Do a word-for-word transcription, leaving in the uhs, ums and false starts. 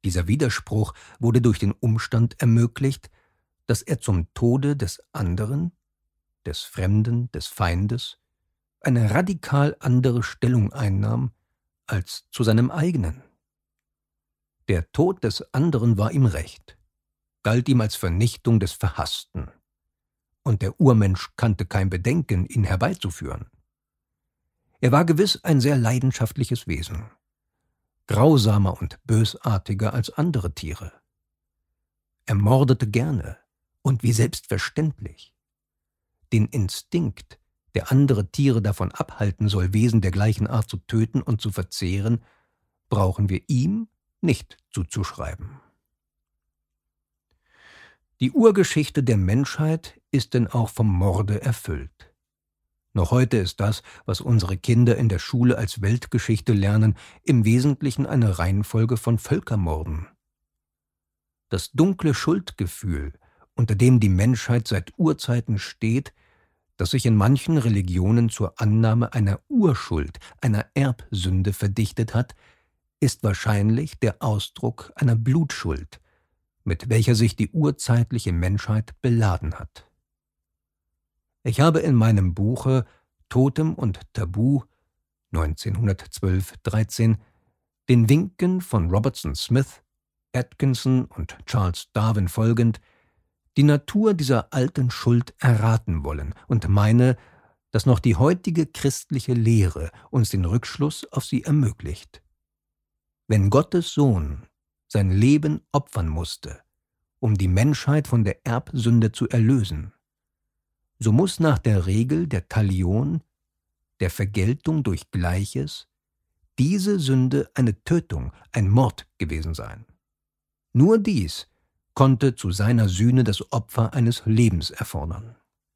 Dieser Widerspruch wurde durch den Umstand ermöglicht, dass er zum Tode des anderen, des Fremden, des Feindes, eine radikal andere Stellung einnahm als zu seinem eigenen. Der Tod des anderen war ihm recht, galt ihm als Vernichtung des Verhassten, und der Urmensch kannte kein Bedenken, ihn herbeizuführen. Er war gewiss ein sehr leidenschaftliches Wesen, grausamer und bösartiger als andere Tiere. Er mordete gerne und wie selbstverständlich. Den Instinkt, der andere Tiere davon abhalten soll, Wesen der gleichen Art zu töten und zu verzehren, brauchen wir ihm nicht zuzuschreiben. Die Urgeschichte der Menschheit ist denn auch vom Morde erfüllt. Noch heute ist das, was unsere Kinder in der Schule als Weltgeschichte lernen, im Wesentlichen eine Reihenfolge von Völkermorden. Das dunkle Schuldgefühl, unter dem die Menschheit seit Urzeiten steht, das sich in manchen Religionen zur Annahme einer Urschuld, einer Erbsünde verdichtet hat, ist wahrscheinlich der Ausdruck einer Blutschuld, mit welcher sich die urzeitliche Menschheit beladen hat. Ich habe in meinem Buche »Totem und Tabu« neunzehnhundertzwölf dreizehn den Winken von Robertson Smith, Atkinson und Charles Darwin folgend die Natur dieser alten Schuld erraten wollen und meine, dass noch die heutige christliche Lehre uns den Rückschluss auf sie ermöglicht. Wenn Gottes Sohn sein Leben opfern musste, um die Menschheit von der Erbsünde zu erlösen, so muss nach der Regel der Talion, der Vergeltung durch Gleiches, diese Sünde eine Tötung, ein Mord gewesen sein. Nur dies konnte zu seiner Sühne das Opfer eines Lebens erfordern.